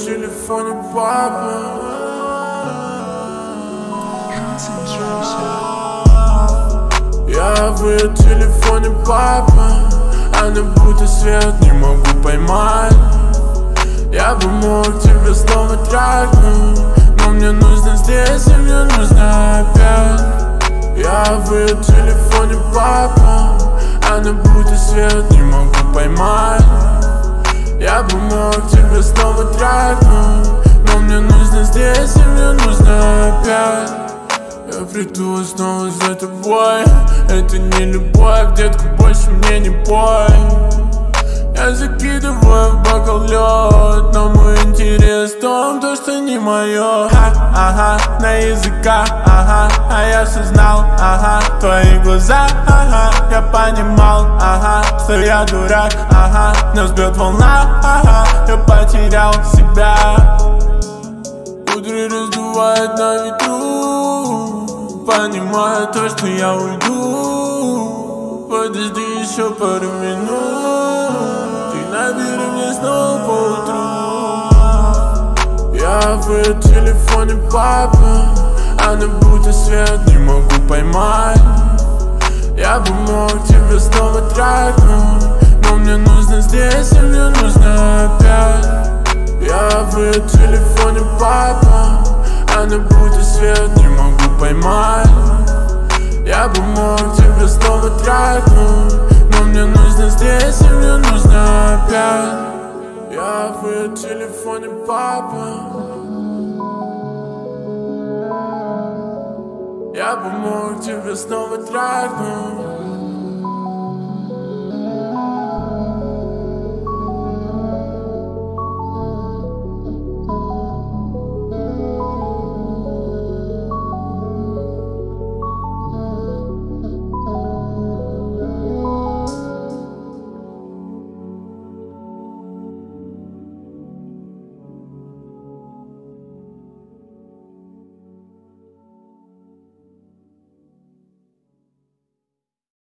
телефоне папа. Я в ее телефоне папа. Она будто свет, не могу поймать. Я бы мог тебе снова трахнуть, но мне нужно здесь и мне нужно опять. Я в ее телефоне папа. Она будто свет, не могу поймать. Я бы мог тебя снова трахнуть, но мне нужно здесь и мне нужно опять. Я приду снова за тобой. Это не любовь, детка, больше мне не пой. Я закидываю в бокал лед, но мой интерес в том, то, что не мое. Ага, на языках, ага, а я все знал, ага, твои глаза, ага, я понимал, ага, что я дурак, ага, нас бьет волна, ага, я потерял себя. Кудри раздувает на ветру, понимаю то, что я уйду. Подожди еще пару минут, ты набери мне снова поутру. Я в ее телефоне папа. Она будто свет, не могу поймать. Я бы мог тебя снова трахнуть, но мне нужно здесь и мне нужно опять. Я в ее телефоне папа. Она будто свет, не могу поймать. Я бы мог тебя снова трахнуть, но мне нужно здесь и мне нужно опять. Я в ее телефоне папа. Я бы мог тебя снова трахнуть,